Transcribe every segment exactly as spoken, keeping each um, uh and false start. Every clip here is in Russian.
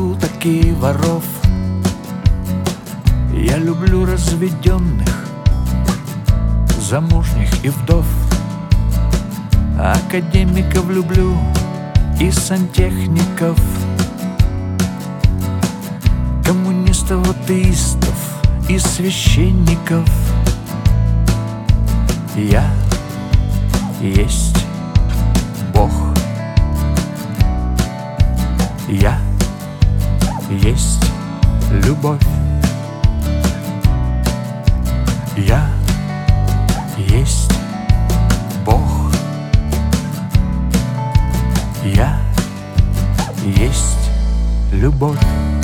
люблю такие воров. Я люблю разведенных, замужних и вдов. Академиков люблю и сантехников, коммунистов, атеистов и священников. Я есть Бог. Я есть любовь. Я есть Бог. Я есть любовь.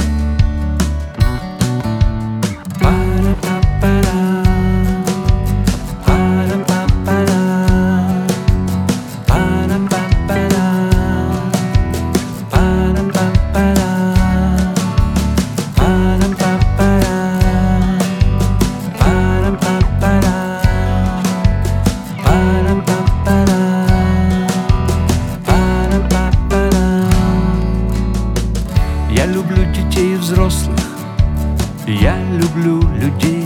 Я люблю детей и взрослых, я люблю людей,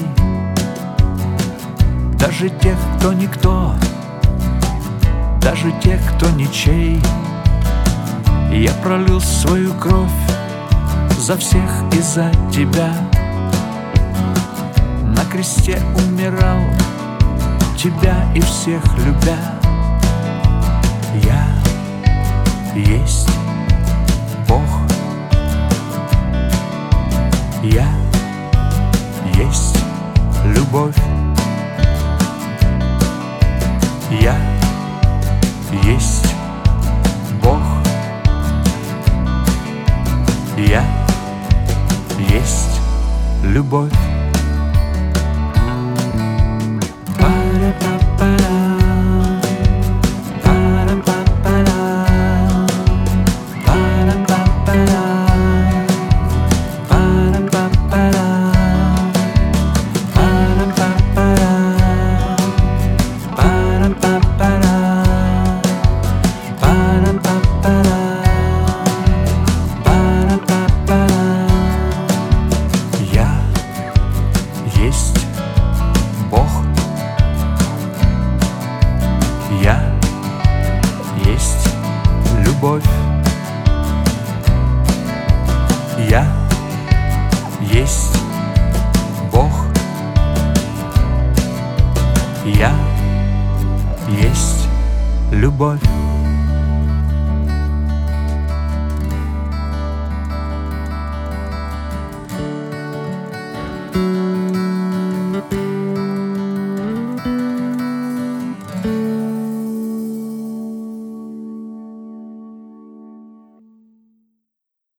даже тех, кто никто, даже тех, кто ничей. Я пролил свою кровь за всех и за тебя. На кресте умирал, тебя и всех любя. Я есть Бог. Я есть любовь. Я есть Бог. Я есть любовь. Есть Бог. Я есть любовь. Я есть Бог. Я есть любовь.